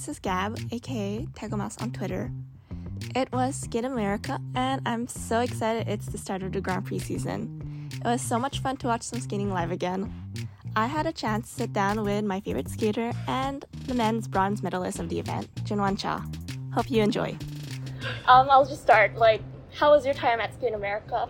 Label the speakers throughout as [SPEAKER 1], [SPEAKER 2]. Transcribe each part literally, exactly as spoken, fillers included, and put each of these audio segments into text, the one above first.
[SPEAKER 1] this is Gab, aka Tegomas on Twitter. It was Skate America, and I'm so excited it's the start of the Grand Prix season. It was so much fun to watch some skating live again. I had a chance to sit down with my favorite skater and the men's bronze medalist of the event, Junwan Cha. Hope you enjoy.
[SPEAKER 2] Um, I'll just start. Like, how was your time at Skate America?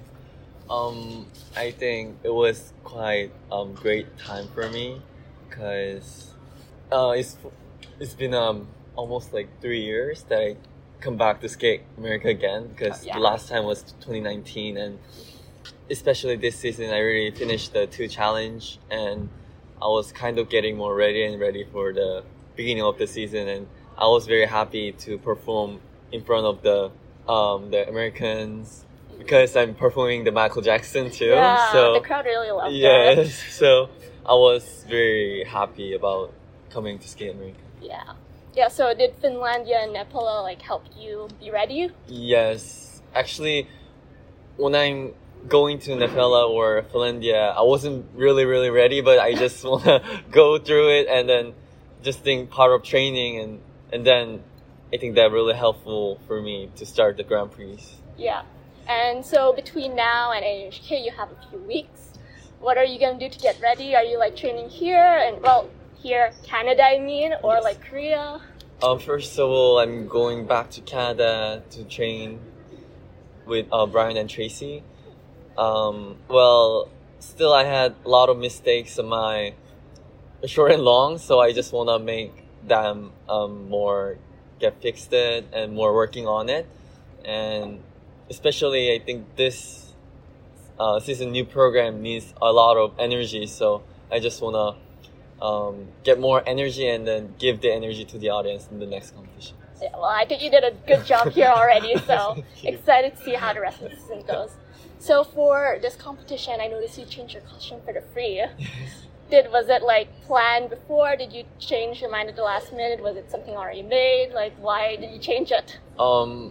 [SPEAKER 3] Um, I think it was quite um great time for me because uh it's it's been um almost like three years that I come back to Skate America again because
[SPEAKER 2] Oh, yeah.
[SPEAKER 3] the last time was twenty nineteen, and especially this season I really finished the two challenge and I was kind of getting more ready and ready for the beginning of the season, and I was very happy to perform in front of the um the Americans because I'm performing the Michael Jackson too.
[SPEAKER 2] Yeah,
[SPEAKER 3] so
[SPEAKER 2] the crowd really loved
[SPEAKER 3] yes,
[SPEAKER 2] that.
[SPEAKER 3] so I was very happy about coming to Skate America.
[SPEAKER 2] Yeah. Yeah, so did Finlandia and Nepal like help you be ready?
[SPEAKER 3] Yes, actually, when I'm going to Nepal or Finlandia, I wasn't really really ready, but I just wanna go through it and then just think part of training, and and then I think that really helpful for me to start the Grand Prix.
[SPEAKER 2] Yeah. And so between now and N H K, you have a few weeks. What are you gonna do to get ready? Are you like training here and well here Canada I mean or
[SPEAKER 3] Yes.
[SPEAKER 2] like Korea?
[SPEAKER 3] Um, first of all, I'm going back to Canada to train with uh, Brian and Tracy. Um, well, still I had a lot of mistakes on my short and long, so I just want to make them um, more get fixed it and more working on it. And especially I think this uh, season new program needs a lot of energy, so I just want to um, get more energy and then give the energy to the audience in the next competition.
[SPEAKER 2] Yeah, well, I think you did a good job here already, so
[SPEAKER 3] Thank you.
[SPEAKER 2] excited to see how the rest of the season goes. So for this competition, I noticed you changed your costume for the free. Did was it like planned before? Did you change your mind at the last minute? Was it something already made? Like, why did you change it?
[SPEAKER 3] Um,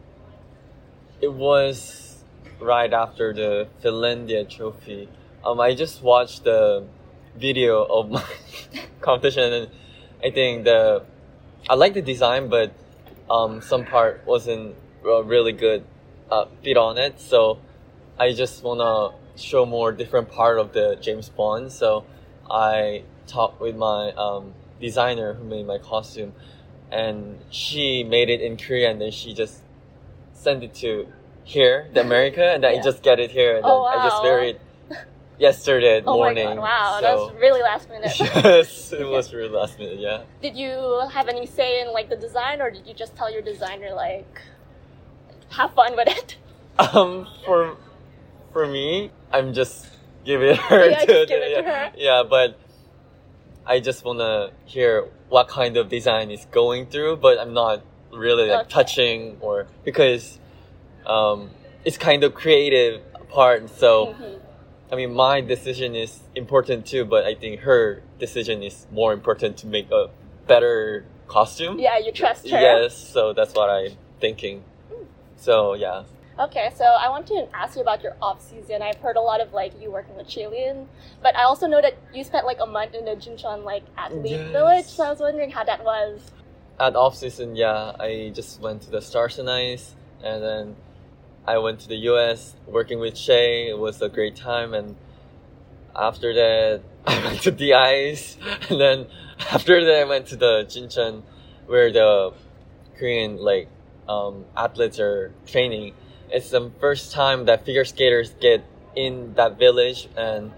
[SPEAKER 3] it was right after the Finlandia trophy. Um, I just watched the video of my competition, and I think the I like the design, but um, some part wasn't uh, really good uh, fit on it. So I just wanna show more different part of the James Bond. So I talked with my um, designer who made my costume, and she made it in Korea, and then she just sent it to here, the America, and then
[SPEAKER 2] Yeah.
[SPEAKER 3] I just get it here, and then
[SPEAKER 2] Oh,
[SPEAKER 3] I just
[SPEAKER 2] wow.
[SPEAKER 3] wear it yesterday
[SPEAKER 2] Oh
[SPEAKER 3] morning.
[SPEAKER 2] my god, wow,
[SPEAKER 3] So,
[SPEAKER 2] that's really last minute.
[SPEAKER 3] yes, it was really last minute, yeah.
[SPEAKER 2] Did you have any say in like the design, or did you just tell your designer like have fun with it?
[SPEAKER 3] Um, for for me, I'm just give it her.
[SPEAKER 2] Yeah,
[SPEAKER 3] to,
[SPEAKER 2] just give it to
[SPEAKER 3] yeah,
[SPEAKER 2] her.
[SPEAKER 3] Yeah, but I just wanna hear what kind of design is going through, but I'm not really like
[SPEAKER 2] Okay.
[SPEAKER 3] touching or because um, it's kind of creative part. So
[SPEAKER 2] Mhm.
[SPEAKER 3] I mean, my decision is important too, but I think her decision is more important to make a better costume.
[SPEAKER 2] Yeah, you trust her.
[SPEAKER 3] Yes, so that's what I'm thinking. So yeah.
[SPEAKER 2] Okay, so I want to ask you about your off season. I've heard a lot of like you working with Chilean, but I also know that you spent like a month in the Jincheon like athlete
[SPEAKER 3] Yes.
[SPEAKER 2] village. So I was wondering how that was.
[SPEAKER 3] At off season, yeah, I just went to the Stars and Ice, and then I went to the U S working with Shay. It was a great time, and after that, I went to the ice, and then after that, I went to the Jincheon, where the Korean like um, athletes are training. It's the first time that figure skaters get in that village, and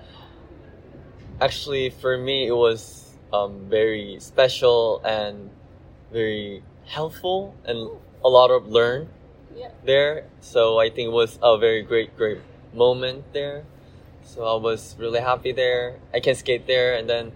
[SPEAKER 3] actually for me, it was um, very special and very helpful, and a lot of learn
[SPEAKER 2] Yeah.
[SPEAKER 3] there. So I think it was a very great, great moment there. So I was really happy there. I can skate there, and then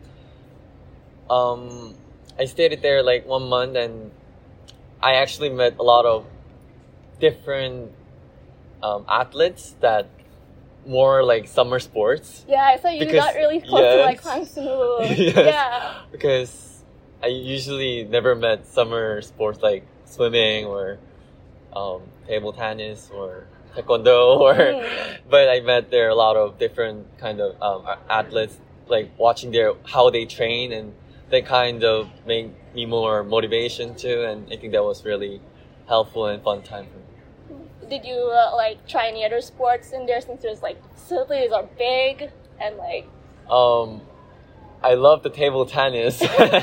[SPEAKER 3] um, I stayed there like one month, and I actually met a lot of different um, athletes that more like summer sports.
[SPEAKER 2] Yeah, I saw you
[SPEAKER 3] Because-
[SPEAKER 2] got really close to like
[SPEAKER 3] yes.
[SPEAKER 2] Hwang Soo.
[SPEAKER 3] Yes.
[SPEAKER 2] Yeah.
[SPEAKER 3] Because I usually never met summer sports like swimming or um, table tennis or taekwondo, or
[SPEAKER 2] Mm.
[SPEAKER 3] but I met there a lot of different kind of um, a- athletes, like watching their how they train, and they kind of make me more motivation too, and I think that was really helpful and fun time for me.
[SPEAKER 2] Did you uh, like try any other sports in there since there's like facilities are big and like?
[SPEAKER 3] Um, I love the table tennis,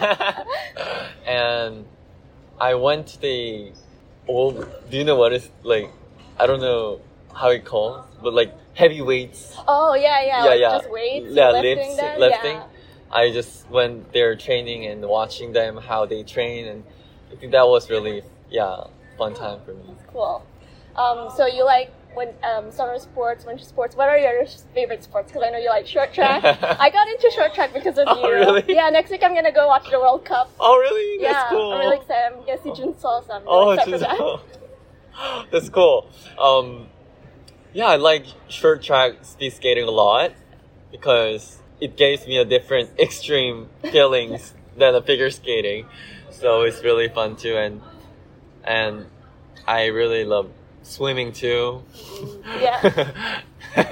[SPEAKER 3] and I went to the old. Do you know what is like? I don't know how it calls, but like heavy weights.
[SPEAKER 2] Oh yeah, yeah,
[SPEAKER 3] yeah,
[SPEAKER 2] like
[SPEAKER 3] yeah.
[SPEAKER 2] Just weights,
[SPEAKER 3] yeah,
[SPEAKER 2] lifting
[SPEAKER 3] lifts,
[SPEAKER 2] them.
[SPEAKER 3] lifting.
[SPEAKER 2] Yeah.
[SPEAKER 3] I just went there training and watching them how they train, and I think that was really yeah fun time for me.
[SPEAKER 2] Cool. Um, so you like when um, summer sports, winter sports. What are your favorite sports? Because I know you like short track. I got into short track because of
[SPEAKER 3] Oh,
[SPEAKER 2] you.
[SPEAKER 3] really?
[SPEAKER 2] Yeah. Next week I'm gonna go watch the World Cup.
[SPEAKER 3] Oh really? That's
[SPEAKER 2] yeah,
[SPEAKER 3] cool.
[SPEAKER 2] I'm really excited. I'm gonna see Jun Sol, so I'm really
[SPEAKER 3] Oh,
[SPEAKER 2] excited for that.
[SPEAKER 3] Jun-Seol. That's cool. Um, yeah, I like short track speed skating a lot because it gives me a different extreme feelings than a figure skating. So it's really fun too, and and I really love swimming too.
[SPEAKER 2] Yeah.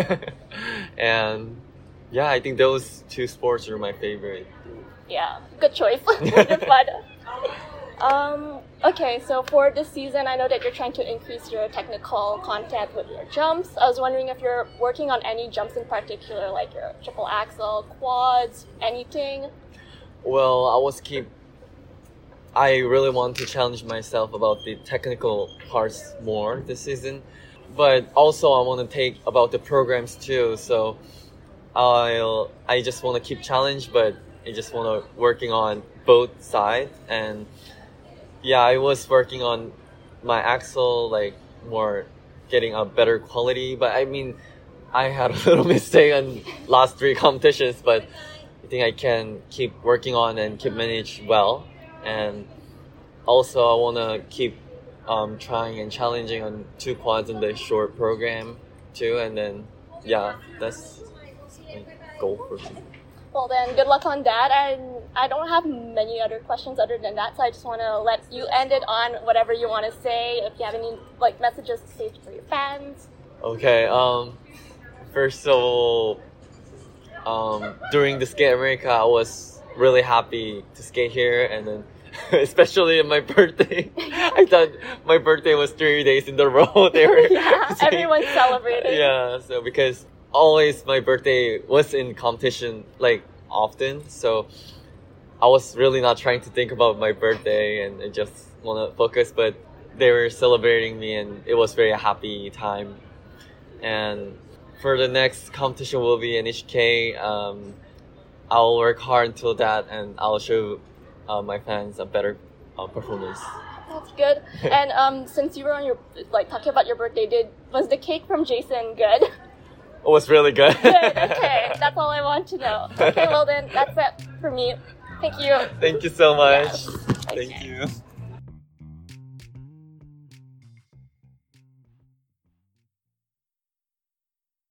[SPEAKER 3] And yeah, I think those two sports are my favorite.
[SPEAKER 2] Yeah, good choice. They're fun. Um, okay, so for this season, I know that you're trying to increase your technical content with your jumps. I was wondering if you're working on any jumps in particular, like your triple axel, quads, anything.
[SPEAKER 3] Well, I was keep. I really want to challenge myself about the technical parts more this season, but also I want to take about the programs too. So I'll. I just want to keep challenge, but I just want to working on both sides. And yeah, I was working on my axle, like more getting a better quality. But I mean, I had a little mistake on last three competitions, but I think I can keep working on and keep manage well. And also I want to keep um, trying and challenging on two quads in the short program too. And then yeah, that's my goal for me.
[SPEAKER 2] Well then, good luck on that. And I don't have many other questions other than that, so I just want to let you end it on whatever you want to say. If you have any like messages to say for your fans.
[SPEAKER 3] Okay. Um. First of all, um, during the Skate America, I was really happy to skate here, and then especially on my birthday. I thought my birthday was three days in a row. They were
[SPEAKER 2] Yeah,
[SPEAKER 3] saying-
[SPEAKER 2] everyone's celebrating.
[SPEAKER 3] Yeah. So because always my birthday was in competition like often, so I was really not trying to think about my birthday, and I just want to focus. But they were celebrating me, and it was very happy time. And for the next competition will be in H K. Um, I'll work hard until that, and I'll show uh, my fans a better uh, performance.
[SPEAKER 2] That's good. And um, since you were on your like talking about your birthday, did was the cake from Jason good?
[SPEAKER 3] It was really good.
[SPEAKER 2] Good. Okay, that's all I want to know. Okay, well then, that's it for me. Thank you.
[SPEAKER 3] Thank you so much.
[SPEAKER 2] Yes.
[SPEAKER 3] Thank
[SPEAKER 2] Okay.
[SPEAKER 3] you.